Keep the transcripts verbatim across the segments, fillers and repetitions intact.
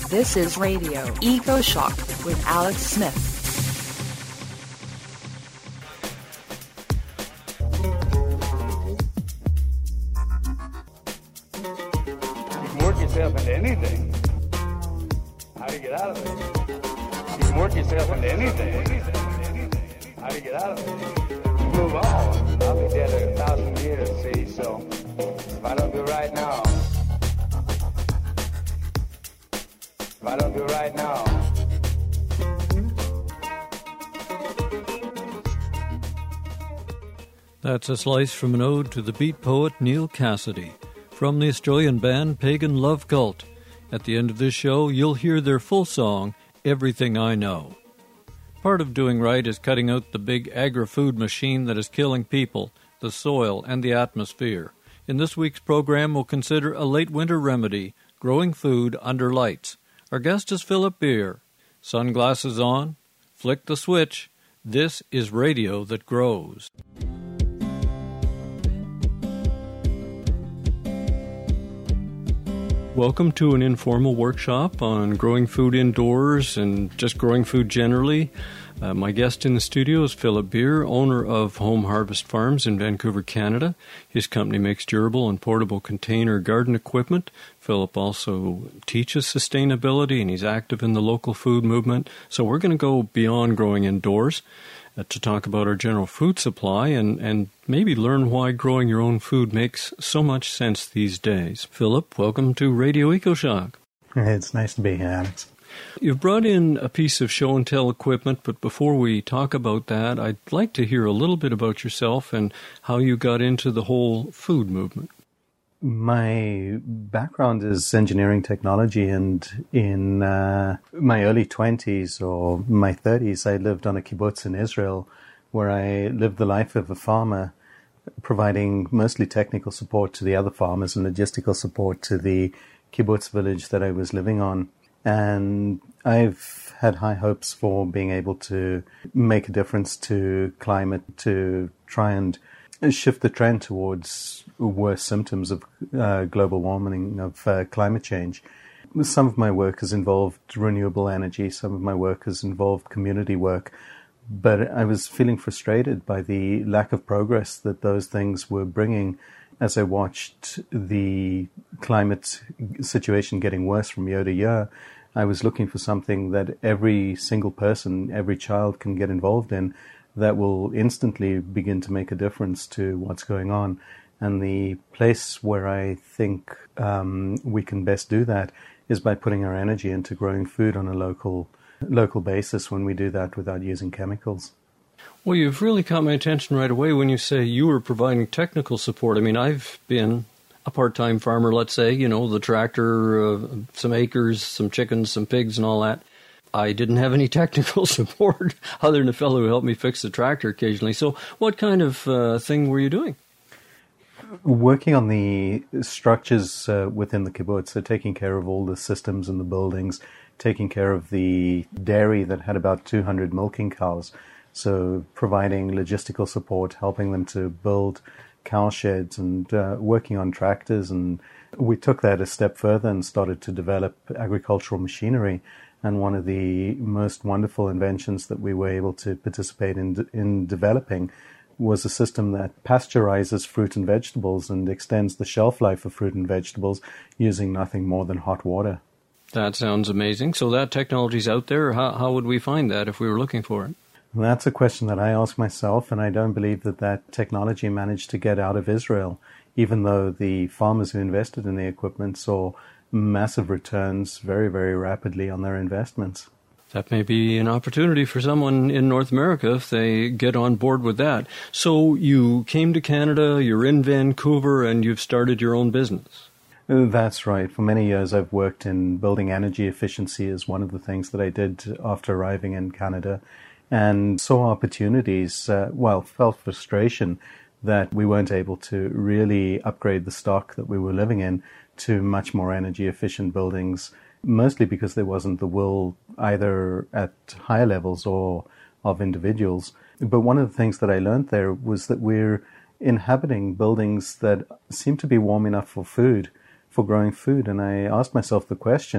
This is Radio Eco Shock with Alex Smith. You can work yourself into anything. How do you get out of it? You can work yourself into anything. How do you get out of it? Move on. I'll be dead in a thousand years, see, so if I don't do it right now, if I don't do it right now, That's a slice from an ode to the beat poet Neil Cassidy from the Australian band Pagan Love Cult. At the end of this show, you'll hear their full song, Everything I Know. Part of doing right is cutting out the big agri-food machine that is killing people, the soil, and the atmosphere. In this week's program, we'll consider a late winter remedy, growing food under lights. Our guest is Philip Beer. Sunglasses on, flick the switch. This is radio that grows. Welcome to an informal workshop on growing food indoors and just growing food generally. Uh, my guest in the studio is Philip Beer, owner of Home Harvest Farms in Vancouver, Canada. His company makes durable and portable container garden equipment. Philip also teaches sustainability, and he's active in the local food movement. So we're going to go beyond growing indoors uh, to talk about our general food supply and, and maybe learn why growing your own food makes so much sense these days. Philip, welcome to Radio EcoShock. It's nice to be here, Alex. You've brought in a piece of show and tell equipment, but before we talk about that, I'd like to hear a little bit about yourself and how you got into the whole food movement. My background is engineering technology, and in uh, my early twenties or my thirties, I lived on a kibbutz in Israel where I lived the life of a farmer, providing mostly technical support to the other farmers and logistical support to the kibbutz village that I was living on. And I've had high hopes for being able to make a difference to climate, to try and shift the trend towards worse symptoms of uh, global warming, of uh, climate change. Some of my work has involved renewable energy, some of my work has involved community work, but I was feeling frustrated by the lack of progress that those things were bringing as I watched the climate situation getting worse from year to year. I was looking for something that every single person, every child can get involved in that will instantly begin to make a difference to what's going on. And the place where I think um, we can best do that is by putting our energy into growing food on a local local basis when we do that without using chemicals. Well, you've really caught my attention right away when you say you were providing technical support. I mean, I've been a part-time farmer, let's say, you know, the tractor, uh, some acres, some chickens, some pigs and all that. I didn't have any technical support other than a fellow who helped me fix the tractor occasionally. So what kind of uh, thing were you doing? Working on the structures uh, within the kibbutz, so taking care of all the systems and the buildings, taking care of the dairy that had about two hundred milking cows. So providing logistical support, helping them to build cow sheds and uh, working on tractors. And we took that a step further and started to develop agricultural machinery. And one of the most wonderful inventions that we were able to participate in in developing was a system that pasteurizes fruit and vegetables and extends the shelf life of fruit and vegetables using nothing more than hot water. That sounds amazing. So that technology's out there. How, how would we find that if we were looking for it? And that's a question that I ask myself, and I don't believe that that technology managed to get out of Israel, even though the farmers who invested in the equipment saw massive returns very, very rapidly on their investments. That may be an opportunity for someone in North America if they get on board with that. So you came to Canada, you're in Vancouver, and you've started your own business. That's right. For many years, I've worked in building energy efficiency as one of the things that I did after arriving in Canada, and saw opportunities, uh, well, felt frustration that we weren't able to really upgrade the stock that we were living in to much more energy efficient buildings, mostly because there wasn't the will either at higher levels or of individuals. But one of the things that I learned there was that we're inhabiting buildings that seem to be warm enough for food, for growing food. And I asked myself the question,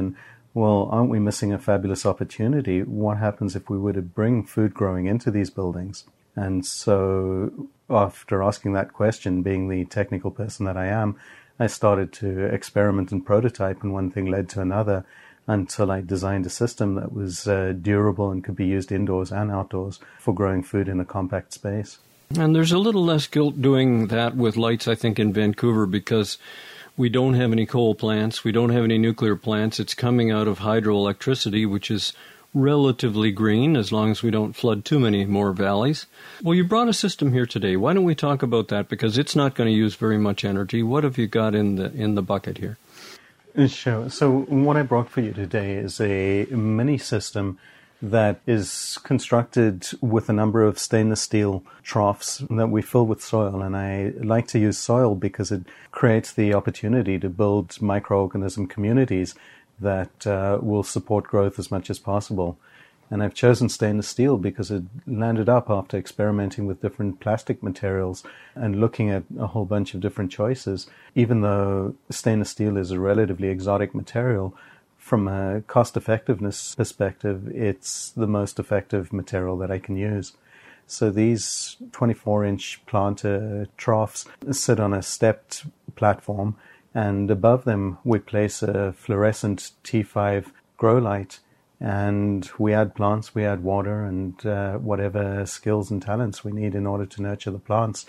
well, aren't we missing a fabulous opportunity? What happens if we were to bring food growing into these buildings? And so after asking that question, being the technical person that I am, I started to experiment and prototype, and one thing led to another until I designed a system that was uh, durable and could be used indoors and outdoors for growing food in a compact space. And there's a little less guilt doing that with lights, I think, in Vancouver, because we don't have any coal plants, we don't have any nuclear plants. It's coming out of hydroelectricity, which is relatively green as long as we don't flood too many more valleys. Well, you brought a system here today. Why don't we talk about that? Because it's not going to use very much energy. What have you got in the in the bucket here? Sure. So what I brought for you today is a mini system that is constructed with a number of stainless steel troughs that we fill with soil. And I like to use soil because it creates the opportunity to build microorganism communities that uh, will support growth as much as possible. And I've chosen stainless steel because it landed up after experimenting with different plastic materials and looking at a whole bunch of different choices. Even though stainless steel is a relatively exotic material, from a cost-effectiveness perspective, it's the most effective material that I can use. So these twenty-four inch planter troughs sit on a stepped platform, and above them we place a fluorescent T five grow light, and we add plants, we add water, and uh, whatever skills and talents we need in order to nurture the plants.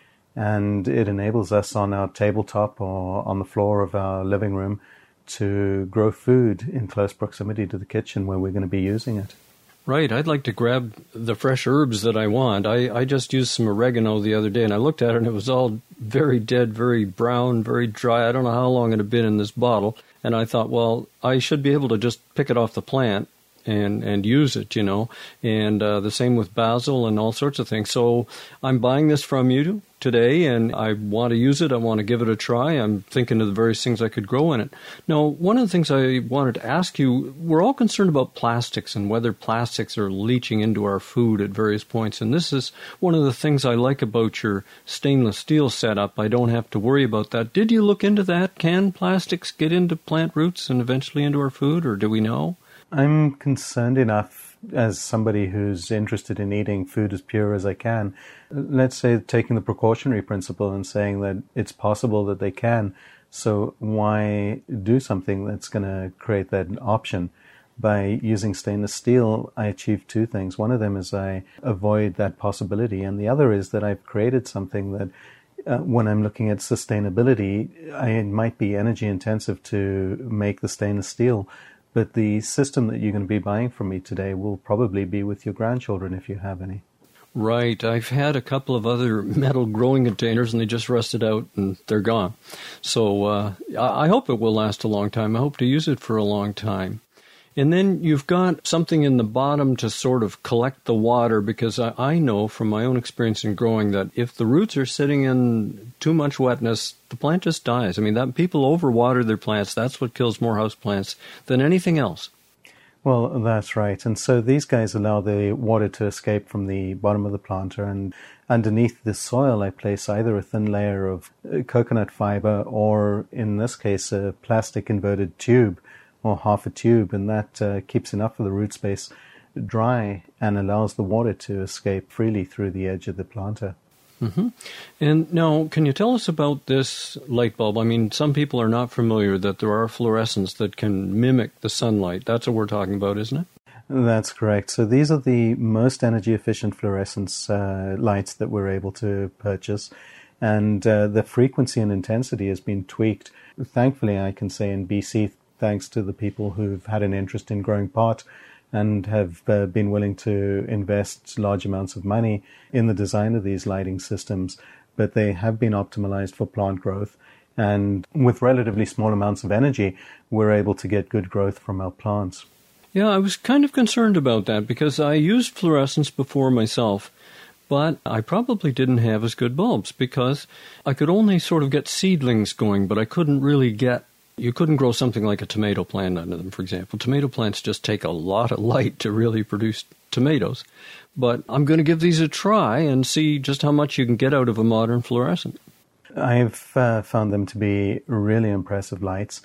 And it enables us on our tabletop or on the floor of our living room to grow food in close proximity to the kitchen where we're going to be using it. Right. I'd like to grab the fresh herbs that I want. I, I just used some oregano the other day, and I looked at it, and it was all very dead, very brown, very dry. I don't know how long it had been in this bottle. And I thought, well, I should be able to just pick it off the plant and, and use it, you know. And uh, the same with basil and all sorts of things. So I'm buying this from you today, and I want to use it. I want to give it a try. I'm thinking of the various things I could grow in it. Now, one of the things I wanted to ask you, we're all concerned about plastics and whether plastics are leaching into our food at various points. And this is one of the things I like about your stainless steel setup. I don't have to worry about that. Did you look into that? Can plastics get into plant roots and eventually into our food, or do we know? I'm concerned enough as somebody who's interested in eating food as pure as I can. Let's say taking the precautionary principle and saying that it's possible that they can. So why do something that's going to create that option? By using stainless steel, I achieve two things. One of them is I avoid that possibility, and the other is that I've created something that Uh, when I'm looking at sustainability, I, it might be energy intensive to make the stainless steel, but the system that you're going to be buying from me today will probably be with your grandchildren if you have any. Right. I've had a couple of other metal growing containers, and they just rusted out and they're gone. So uh, I hope it will last a long time. I hope to use it for a long time. And then you've got something in the bottom to sort of collect the water, because I, I know from my own experience in growing that if the roots are sitting in too much wetness, the plant just dies. I mean, that people overwater their plants. That's what kills more house plants than anything else. Well, that's right. And so these guys allow the water to escape from the bottom of the planter, and underneath the soil I place either a thin layer of coconut fiber or, in this case, a plastic inverted tube or half a tube, and that uh, keeps enough of the root space dry and allows the water to escape freely through the edge of the planter. Mm-hmm. And now, can you tell us about this light bulb? I mean, some people are not familiar that there are fluorescents that can mimic the sunlight. That's what we're talking about, isn't it? That's correct. So these are the most energy-efficient fluorescence uh, lights that we're able to purchase, and uh, the frequency and intensity has been tweaked. Thankfully, I can say in B C, thanks to the people who've had an interest in growing pot and have uh, been willing to invest large amounts of money in the design of these lighting systems. But they have been optimized for plant growth. And with relatively small amounts of energy, we're able to get good growth from our plants. Yeah, I was kind of concerned about that because I used fluorescence before myself, but I probably didn't have as good bulbs because I could only sort of get seedlings going, but I couldn't really get You couldn't grow something like a tomato plant under them, for example. Tomato plants just take a lot of light to really produce tomatoes. But I'm going to give these a try and see just how much you can get out of a modern fluorescent. I've uh, found them to be really impressive lights.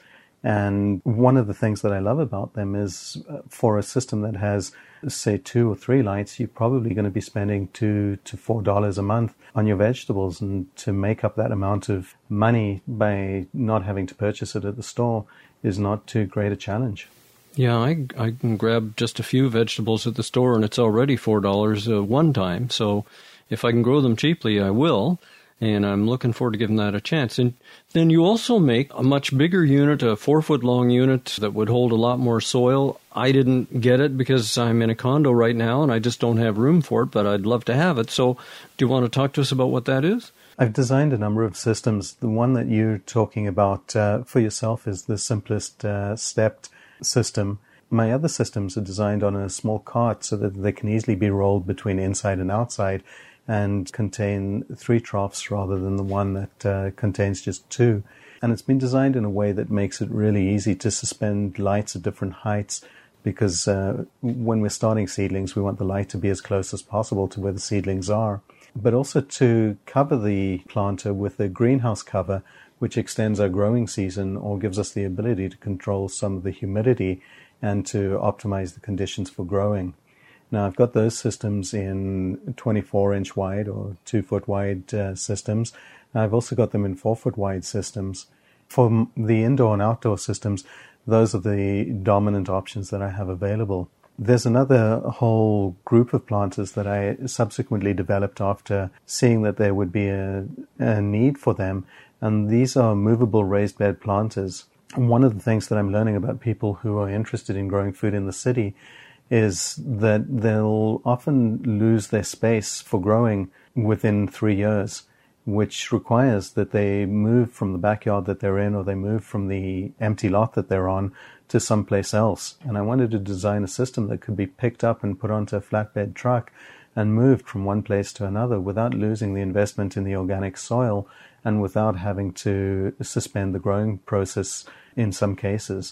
And one of the things that I love about them is uh, for a system that has, say, two or three lights, you're probably going to be spending two to four dollars a month on your vegetables. And to make up that amount of money by not having to purchase it at the store is not too great a challenge. Yeah, I, I can grab just a few vegetables at the store, and it's already four dollars uh, one time. So if I can grow them cheaply, I will. And I'm looking forward to giving that a chance. And then you also make a much bigger unit, a four-foot-long unit that would hold a lot more soil. I didn't get it because I'm in a condo right now, and I just don't have room for it, but I'd love to have it. So do you want to talk to us about what that is? I've designed a number of systems. The one that you're talking about uh, for yourself is the simplest uh, stepped system. My other systems are designed on a small cart so that they can easily be rolled between inside and outside, and contain three troughs rather than the one that uh, contains just two. And it's been designed in a way that makes it really easy to suspend lights at different heights, because uh, when we're starting seedlings, we want the light to be as close as possible to where the seedlings are. But also to cover the planter with a greenhouse cover, which extends our growing season or gives us the ability to control some of the humidity and to optimize the conditions for growing. Now, I've got those systems in twenty-four inch wide or two foot wide uh, systems. I've also got them in four foot wide systems. For the indoor and outdoor systems, those are the dominant options that I have available. There's another whole group of planters that I subsequently developed after seeing that there would be a, a need for them, and these are movable raised bed planters. One of the things that I'm learning about people who are interested in growing food in the city is that they'll often lose their space for growing within three years, which requires that they move from the backyard that they're in, or they move from the empty lot that they're on to someplace else. And I wanted to design a system that could be picked up and put onto a flatbed truck and moved from one place to another without losing the investment in the organic soil and without having to suspend the growing process in some cases.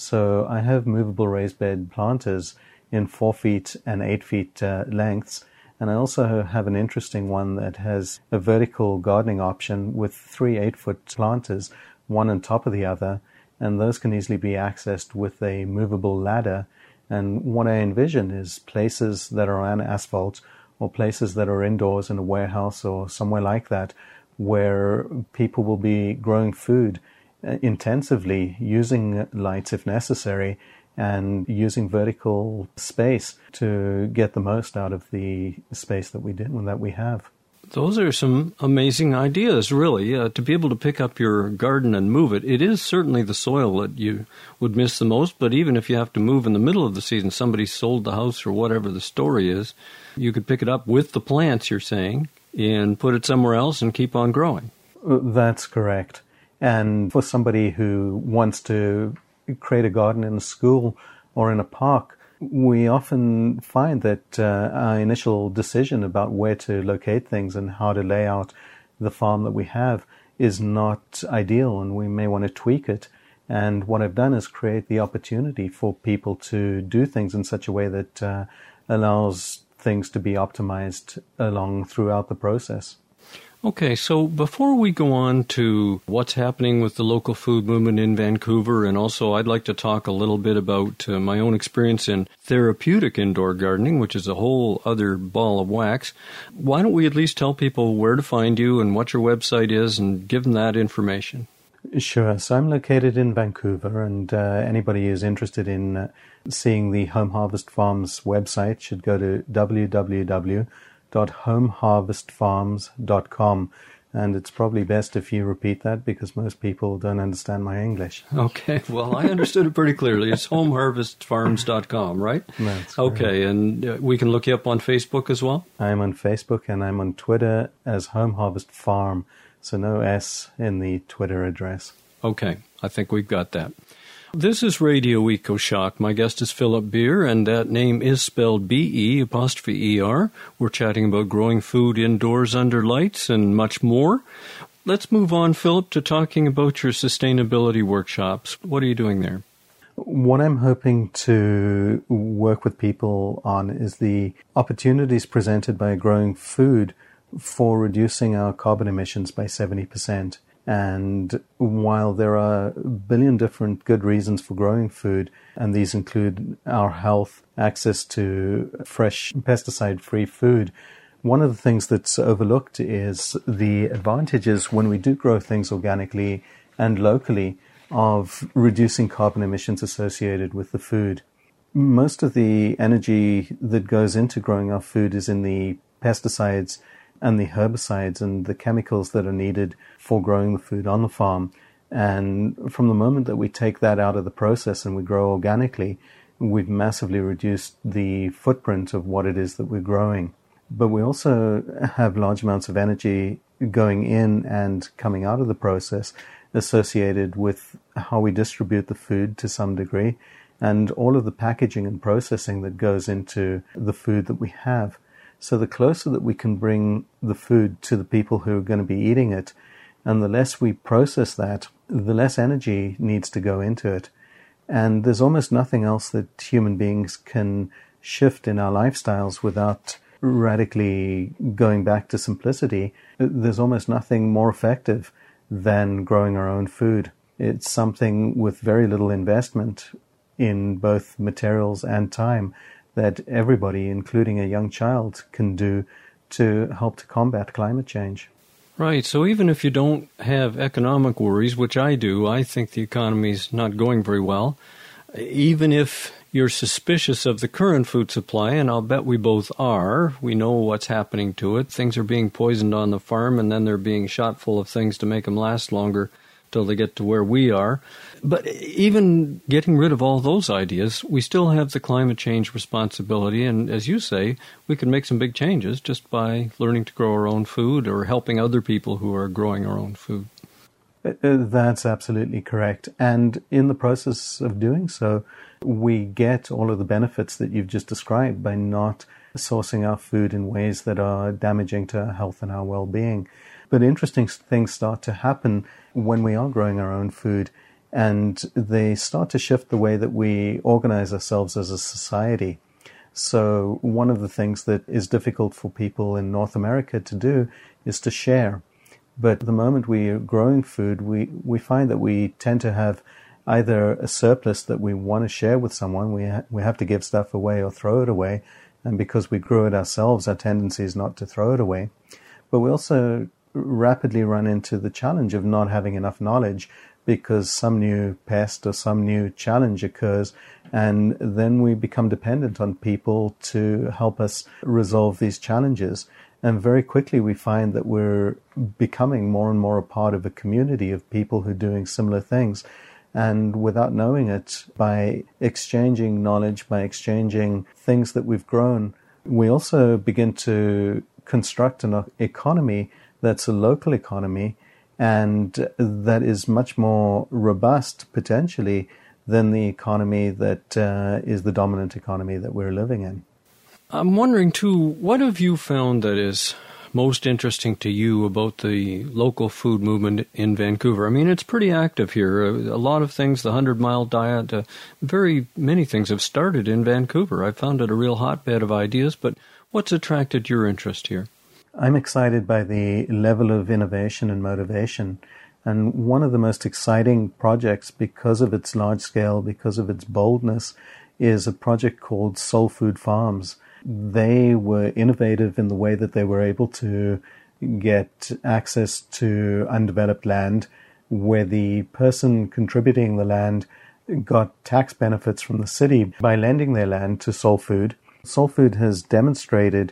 So I have movable raised bed planters in four feet and eight feet uh, lengths. And I also have an interesting one that has a vertical gardening option with three eight-foot planters, one on top of the other, and those can easily be accessed with a movable ladder. And what I envision is places that are on asphalt or places that are indoors in a warehouse or somewhere like that, where people will be growing food uh, intensively, using lights if necessary, and using vertical space to get the most out of the space that we did that we have. Those are some amazing ideas, really. Uh, to be able to pick up your garden and move it, it is certainly the soil that you would miss the most, but even if you have to move in the middle of the season, somebody sold the house or whatever the story is, you could pick it up with the plants, you're saying, and put it somewhere else and keep on growing. That's correct. And for somebody who wants to create a garden in a school or in a park, we often find that uh, our initial decision about where to locate things and how to lay out the farm that we have is not ideal, and we may want to tweak it. And what I've done is create the opportunity for people to do things in such a way that uh, allows things to be optimized along throughout the process. Okay, so before we go on to what's happening with the local food movement in Vancouver, and also I'd like to talk a little bit about uh, my own experience in therapeutic indoor gardening, which is a whole other ball of wax, why don't we at least tell people where to find you and what your website is and give them that information? Sure. So I'm located in Vancouver, and uh, anybody who's interested in uh, seeing the Home Harvest Farms website should go to w w w dot home harvest farms dot com, and it's probably best if you repeat that because most people don't understand my English. Okay, well, I understood it pretty clearly. It's home harvest farms dot com, right? That's correct. Okay, and uh, we can look you up on Facebook as well? I'm on Facebook and I'm on Twitter as Home Harvest Farm, so no S in the Twitter address. Okay, I think we've got that. This is Radio EcoShock. My guest is Philip Beer, and that name is spelled B E apostrophe E R. We're chatting about growing food indoors under lights and much more. Let's move on, Philip, to talking about your sustainability workshops. What are you doing there? What I'm hoping to work with people on is the opportunities presented by growing food for reducing our carbon emissions by seventy percent. And while there are a billion different good reasons for growing food, and these include our health, access to fresh pesticide-free food, one of the things that's overlooked is the advantages when we do grow things organically and locally of reducing carbon emissions associated with the food. Most of the energy that goes into growing our food is in the pesticides and the herbicides and the chemicals that are needed for growing the food on the farm. And from the moment that we take that out of the process and we grow organically, we've massively reduced the footprint of what it is that we're growing. But we also have large amounts of energy going in and coming out of the process associated with how we distribute the food to some degree and all of the packaging and processing that goes into the food that we have. So the closer that we can bring the food to the people who are going to be eating it, and the less we process that, the less energy needs to go into it. And there's almost nothing else that human beings can shift in our lifestyles without radically going back to simplicity. There's almost nothing more effective than growing our own food. It's something with very little investment in both materials and time that everybody, including a young child, can do to help to combat climate change. Right. So even if you don't have economic worries, which I do, I think the economy's not going very well. Even if you're suspicious of the current food supply, and I'll bet we both are, we know what's happening to it. Things are being poisoned on the farm, and then they're being shot full of things to make them last longer till they get to where we are. But even getting rid of all those ideas, we still have the climate change responsibility. And as you say, we can make some big changes just by learning to grow our own food or helping other people who are growing our own food. That's absolutely correct. And in the process of doing so, we get all of the benefits that you've just described by not sourcing our food in ways that are damaging to our health and our well-being. But interesting things start to happen when we are growing our own food, and they start to shift the way that we organize ourselves as a society. So one of the things that is difficult for people in North America to do is to share. But the moment we are growing food, we, we find that we tend to have either a surplus that we want to share with someone, we, ha- we have to give stuff away or throw it away, and because we grew it ourselves, our tendency is not to throw it away. But we also rapidly run into the challenge of not having enough knowledge because some new pest or some new challenge occurs, and then we become dependent on people to help us resolve these challenges. And very quickly we find that we're becoming more and more a part of a community of people who are doing similar things. And without knowing it, by exchanging knowledge, by exchanging things that we've grown, we also begin to construct an economy that's a local economy and that is much more robust, potentially, than the economy that uh, is the dominant economy that we're living in. I'm wondering, too, what have you found that is most interesting to you about the local food movement in Vancouver? I mean, it's pretty active here. A lot of things, the hundred-mile diet, uh, very many things have started in Vancouver. I found it a real hotbed of ideas, but what's attracted your interest here? I'm excited by the level of innovation and motivation. And one of the most exciting projects, because of its large scale, because of its boldness, is a project called Soul Food Farms. They were innovative in the way that they were able to get access to undeveloped land, where the person contributing the land got tax benefits from the city by lending their land to Soul Food. Soul Food has demonstrated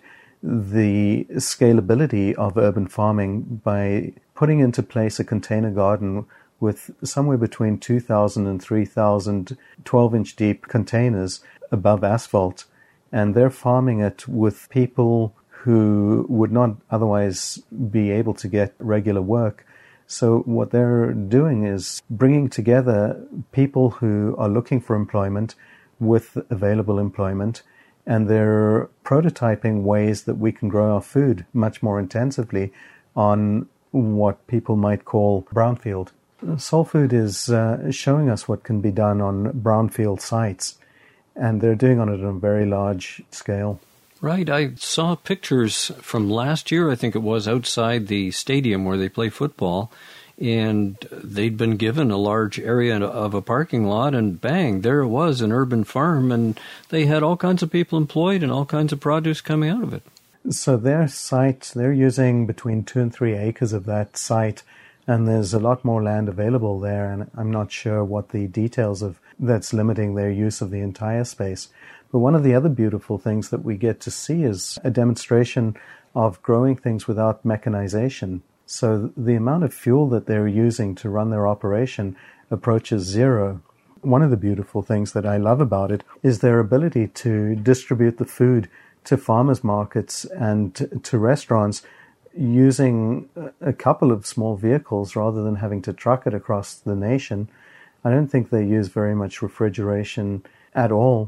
the scalability of urban farming by putting into place a container garden with somewhere between two thousand and three thousand twelve-inch deep containers above asphalt. And they're farming it with people who would not otherwise be able to get regular work. So what they're doing is bringing together people who are looking for employment with available employment, and they're prototyping ways that we can grow our food much more intensively on what people might call brownfield. Soul Food is uh, showing us what can be done on brownfield sites, and they're doing on it on a very large scale. Right. I saw pictures from last year, I think it was, outside the stadium where they play football, and they'd been given a large area of a parking lot, and bang, there it was, an urban farm, and they had all kinds of people employed and all kinds of produce coming out of it. So their site, they're using between two and three acres of that site, and there's a lot more land available there, and I'm not sure what the details of that's limiting their use of the entire space. But one of the other beautiful things that we get to see is a demonstration of growing things without mechanization. So the amount of fuel that they're using to run their operation approaches zero. One of the beautiful things that I love about it is their ability to distribute the food to farmers markets and to restaurants using a couple of small vehicles rather than having to truck it across the nation. I don't think they use very much refrigeration at all.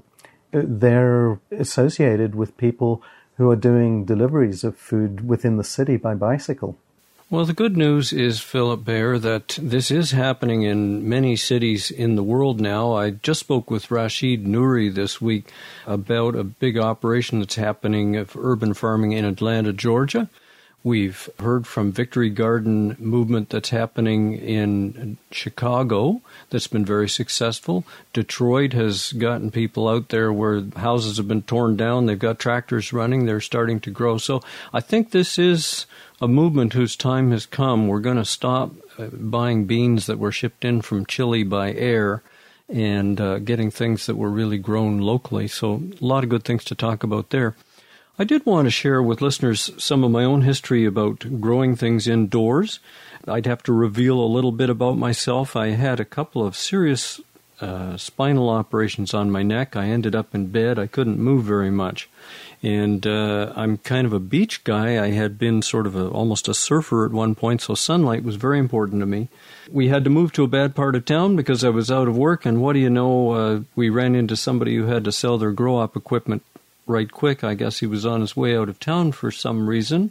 They're associated with people who are doing deliveries of food within the city by bicycle. Well, the good news is, Philip Baer, that this is happening in many cities in the world now. I just spoke with Rashid Nouri this week about a big operation that's happening of urban farming in Atlanta, Georgia. We've heard from Victory Garden movement that's happening in Chicago that's been very successful. Detroit has gotten people out there where houses have been torn down. They've got tractors running. They're starting to grow. So I think this is a movement whose time has come. We're going to stop buying beans that were shipped in from Chile by air and uh, getting things that were really grown locally. So a lot of good things to talk about there. I did want to share with listeners some of my own history about growing things indoors. I'd have to reveal a little bit about myself. I had a couple of serious uh, spinal operations on my neck. I ended up in bed. I couldn't move very much. And uh, I'm kind of a beach guy. I had been sort of a, almost a surfer at one point, so sunlight was very important to me. We had to move to a bad part of town because I was out of work, and what do you know, uh, we ran into somebody who had to sell their grow-op equipment right quick. I guess he was on his way out of town for some reason.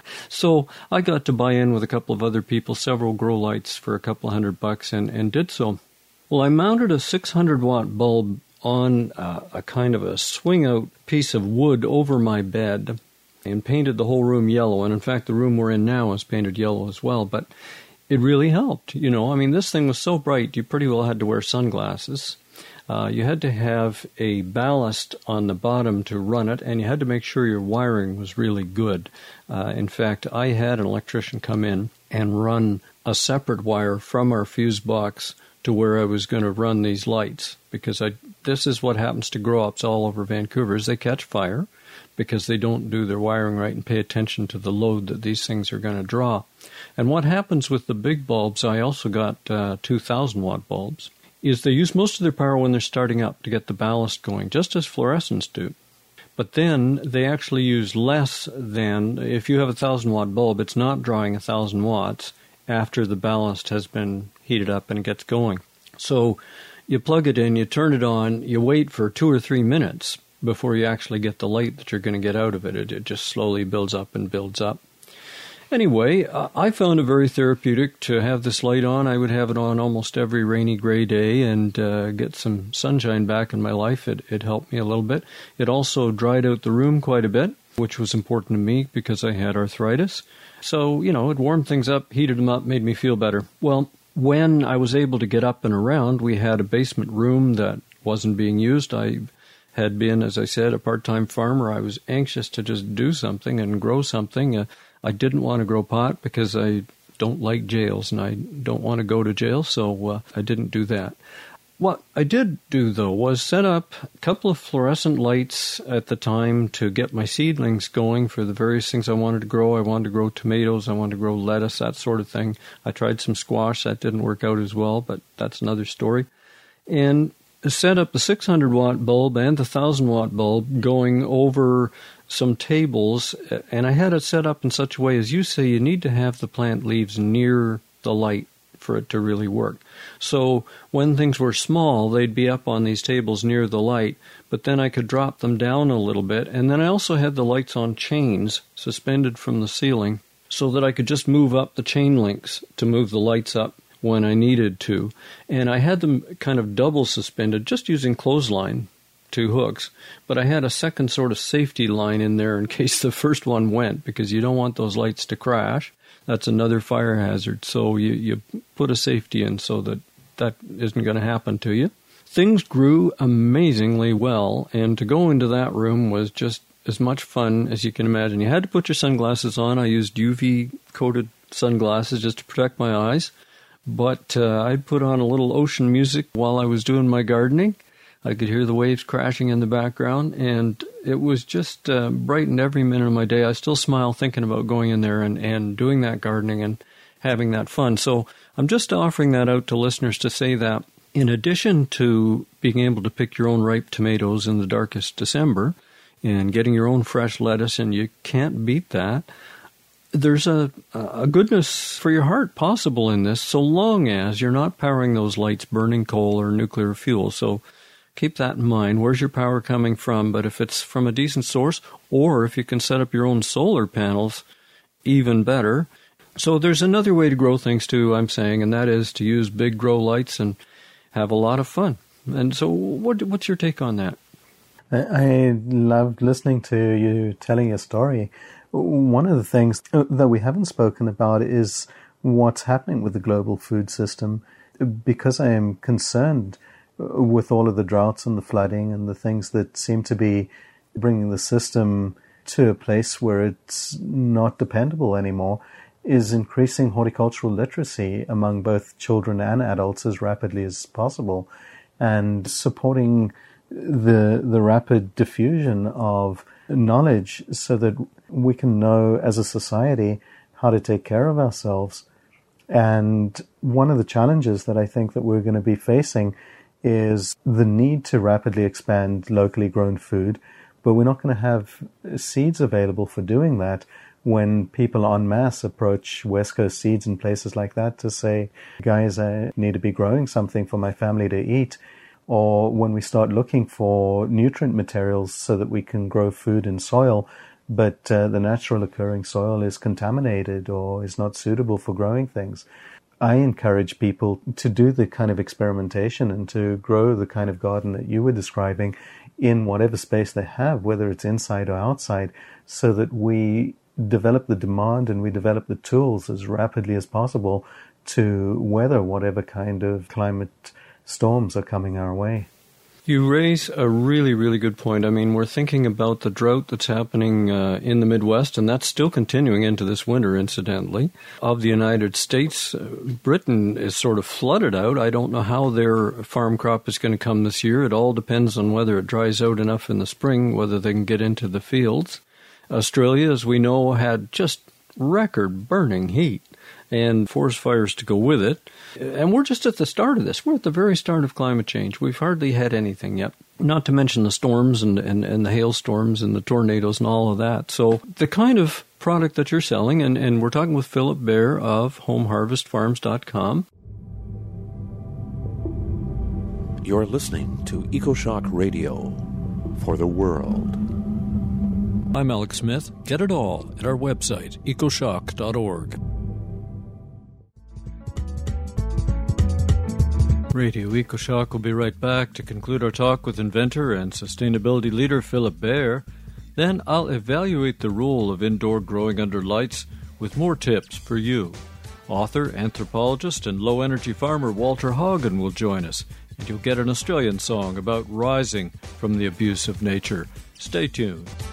So I got to buy in with a couple of other people, several grow lights for a couple of hundred bucks, and, and did so. Well, I mounted a six hundred watt bulb on uh, a kind of a swing-out piece of wood over my bed and painted the whole room yellow. And in fact, the room we're in now is painted yellow as well. But it really helped. You know, I mean, this thing was so bright, you pretty well had to wear sunglasses. Uh, you had to have a ballast on the bottom to run it, and you had to make sure your wiring was really good. Uh, in fact, I had an electrician come in and run a separate wire from our fuse box to where I was going to run these lights, because I this is what happens to grow-ops all over Vancouver, is they catch fire because they don't do their wiring right and pay attention to the load that these things are going to draw. And what happens with the big bulbs, I also got uh, two thousand watt bulbs, is they use most of their power when they're starting up to get the ballast going, just as fluorescents do. But then they actually use less than, if you have a one thousand watt bulb, it's not drawing one thousand watts after the ballast has been heated up and it gets going. So you plug it in, you turn it on, you wait for two or three minutes before you actually get the light that you're going to get out of it. It, it just slowly builds up and builds up. Anyway, uh, I found it very therapeutic to have this light on. I would have it on almost every rainy, gray day and uh, get some sunshine back in my life. It, it helped me a little bit. It also dried out the room quite a bit, which was important to me because I had arthritis. So, you know, it warmed things up, heated them up, made me feel better. Well, when I was able to get up and around, we had a basement room that wasn't being used. I had been, as I said, a part-time farmer. I was anxious to just do something and grow something. Uh, I didn't want to grow pot because I don't like jails and I don't want to go to jail, so uh, I didn't do that. What I did do, though, was set up a couple of fluorescent lights at the time to get my seedlings going for the various things I wanted to grow. I wanted to grow tomatoes, I wanted to grow lettuce, that sort of thing. I tried some squash. That didn't work out as well, but that's another story. And set up the six hundred watt bulb and the one thousand watt bulb going over some tables, and I had it set up in such a way, as you say, you need to have the plant leaves near the light for it to really work. So when things were small, they'd be up on these tables near the light, but then I could drop them down a little bit, and then I also had the lights on chains suspended from the ceiling so that I could just move up the chain links to move the lights up when I needed to. And I had them kind of double suspended, just using clothesline, two hooks, but I had a second sort of safety line in there in case the first one went, because you don't want those lights to crash. that's another fire hazard. So you, you put a safety in so that that isn't going to happen to you. Things grew amazingly well, and to go into that room was just as much fun as you can imagine. You had to put your sunglasses on. I used U V-coated sunglasses just to protect my eyes. But uh, I'd put on a little ocean music while I was doing my gardening. I could hear the waves crashing in the background, and it was just uh, brightened every minute of my day. I still smile thinking about going in there and, and doing that gardening and having that fun. So I'm just offering that out to listeners to say that in addition to being able to pick your own ripe tomatoes in the darkest December and getting your own fresh lettuce, and you can't beat that, there's a, a goodness for your heart possible in this, so long as you're not powering those lights burning coal or nuclear fuel. So keep that in mind. Where's your power coming from? But if it's from a decent source, or if you can set up your own solar panels, even better. So there's another way to grow things too, I'm saying, and that is to use big grow lights and have a lot of fun. And so what, what's your take on that? I loved listening to you telling your story. One of the things that we haven't spoken about is what's happening with the global food system. Because I am concerned with all of the droughts and the flooding and the things that seem to be bringing the system to a place where it's not dependable anymore, is increasing horticultural literacy among both children and adults as rapidly as possible, and supporting the the rapid diffusion of knowledge so that we can know as a society how to take care of ourselves. And one of the challenges that I think that we're going to be facing is the need to rapidly expand locally grown food, but we're not going to have seeds available for doing that when people en masse approach West Coast Seeds and places like that to say, guys, I need to be growing something for my family to eat. Or when we start looking for nutrient materials so that we can grow food in soil, but uh, the natural occurring soil is contaminated or is not suitable for growing things. I encourage people to do the kind of experimentation and to grow the kind of garden that you were describing in whatever space they have, whether it's inside or outside, so that we develop the demand and we develop the tools as rapidly as possible to weather whatever kind of climate storms are coming our way. You raise a really, really good point. I mean, we're thinking about the drought that's happening uh, in the Midwest, and that's still continuing into this winter, incidentally. Of the United States, uh, Britain is sort of flooded out. I don't know how their farm crop is going to come this year. It all depends on whether it dries out enough in the spring, whether they can get into the fields. Australia, as we know, had just record burning heat and forest fires to go with it. And we're just at the start of this. We're at the very start of climate change. We've hardly had anything yet, not to mention the storms and, and, and the hailstorms and the tornadoes and all of that. So the kind of product that you're selling, and, and we're talking with Philip Bair of home harvest farms dot com. You're listening to EcoShock Radio for the world. I'm Alex Smith. Get it all at our website, ecoshock dot org. Radio EcoShock will be right back to conclude our talk with inventor and sustainability leader Philip Bair. Then I'll evaluate the role of indoor growing under lights with more tips for you. Author, anthropologist, and low-energy farmer Walter Hagen will join us, and you'll get an Australian song about rising from the abuse of nature. Stay tuned.